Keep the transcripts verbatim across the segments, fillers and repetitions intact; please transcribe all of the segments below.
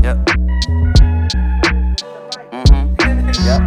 Yep. Mm-hmm. Yep.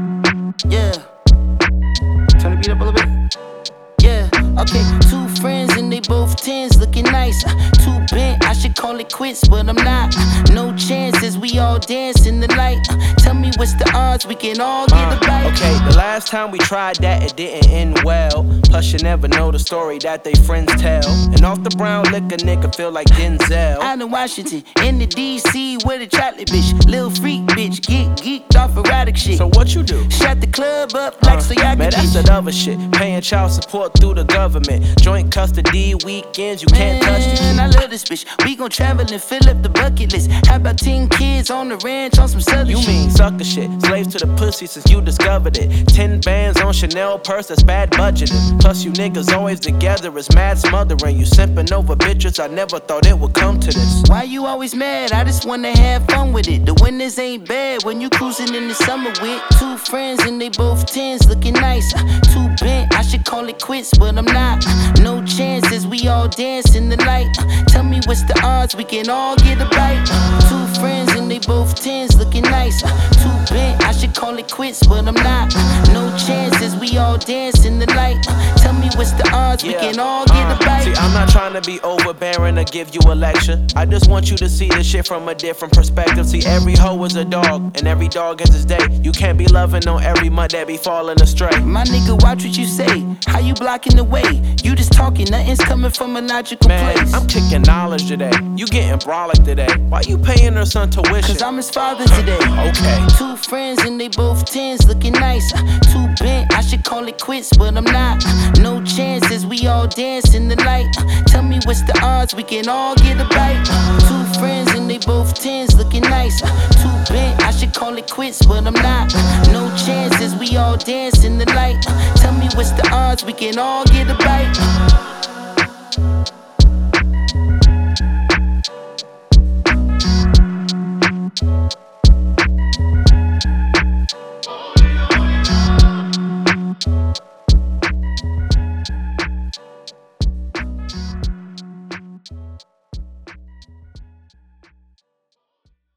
Yeah. Turn the beat up a little bit. Yeah. Okay. Two friends and they both tens, looking nice. Too bent, I should call it quits, but I'm not. No chances, we all dance in the light. Tell me what's the odds we can all get uh, a bite. Okay, the last time we tried that, it didn't end well. Plus you never know the story that they friends tell. And off the brown liquor, nigga feel like Denzel. Out in Washington, in the D C with a chocolate bitch. Lil freak bitch, get geeked off erotic shit. So what you do? Shut the club up like uh, Soyaga. Man, that's that other shit. Paying child support through the government. Joint custody weekends, you can't touch the Man, I love this bitch. We gon' travel and fill up the bucket list. How about ten kids on the ranch on some southern You shit? mean sucker shit. Slaves to the pussy since you discovered it. Ten bands on Chanel purse, that's bad budgeting. Plus you niggas always together, it's mad smothering. You simping over bitches, I never thought it would come to this. Why you always mad? I just wanna have fun with it. The winters ain't bad when you cruising in the summer with two friends and they both tens, looking nice. Too bent, I should call it quits, but I'm not. No chances, we all dance in the light. Tell me what's the odds we can all get a bite. Two friends and they both tens, looking nice. Too bent, I should call it quits, but I'm not. No chances, we all dance in the light. Tell me what's the odds we can all get a bite. See, I'm not trying to be overbearing or give you a lecture. I just want you to see this shit from a different perspective. See, every hoe is a dog, and every dog has his day. You can't be loving on every mud that be falling astray. My nigga, watch what you say. How you blocking the way? You just talking, nothing's coming from a logical Man, place. I'm kicking knowledge today. You getting brolic today. Why you paying her son tuition? Cause I'm his father today. Okay. Two friends and they both tens, looking nice. Too bent, I should call it quits, but I'm not. No chances, we all dance in the light. Tell me what's the odds we can all get a bite. Two friends and they both tens, looking nice. Too bent, I should call it quits, but I'm not. No chances, we all dance in the light. Tell me what's the odds we can all get a bite.